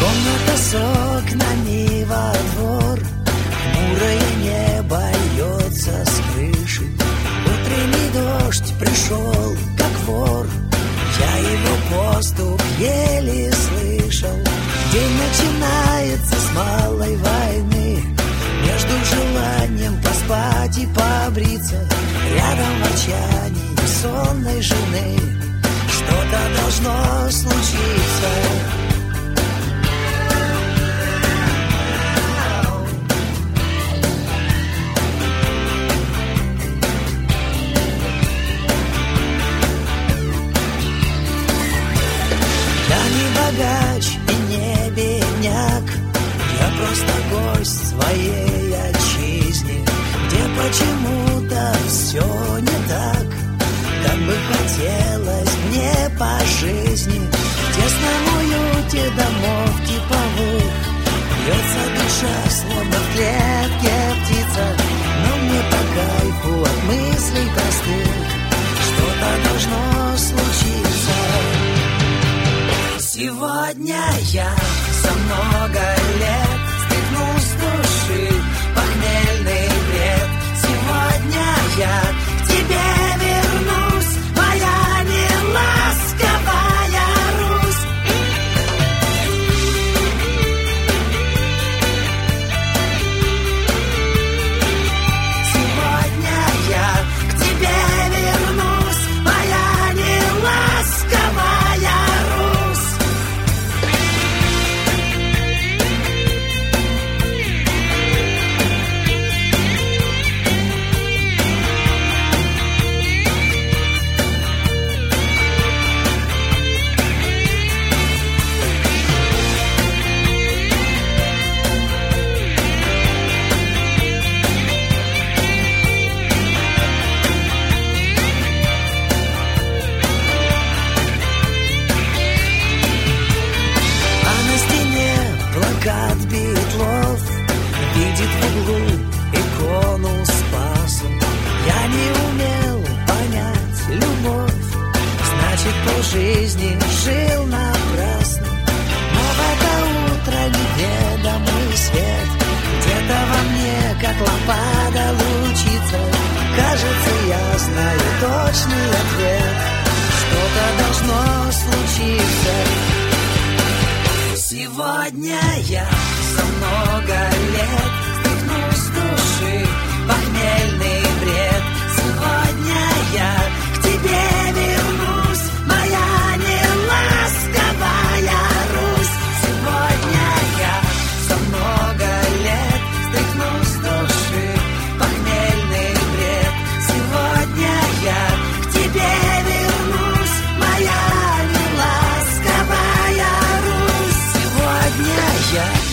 Комната с окнами во двор, хмурое небо льется с крыши. Утренний дождь пришел, как вор, я его поступ еле слышал. День начинается с малой войны, между желанием поспать и побриться, рядом ворчание сонной жены. Что-то должно случиться. Я не богач и не бедняк, я просто гость своей отчизни, где почему-то все не так, как бы хотелось мне по жизни. В тесном уюте домов типовых бьется душа, словно в клетке птица, но мне по кайфу от мыслей простых. Что-то должно случиться. Сегодня я за много лет стряхнул с души похмельный бред. Сегодня я к тебе вернусь, моя неласковая Русь. Сегодня я к тебе вернусь, моя неласковая Русь. Плакат Битлов видит в углу икону Спаса. Я не умел понять любовь, значит, полжизни жил напрасно. Но в это утро неведомый свет где-то во мне, как лампада, лучится. Кажется, я знаю точный ответ. Что-то должно случиться. Сегодня я за много лет стряхнул с души похмельный бред. Сегодня я к тебе вернусь, моя неласковая Русь. Сегодня я за много лет стряхнул с души похмельный бред. Сегодня я к тебе вернусь, моя неласковая Русь. Сегодня я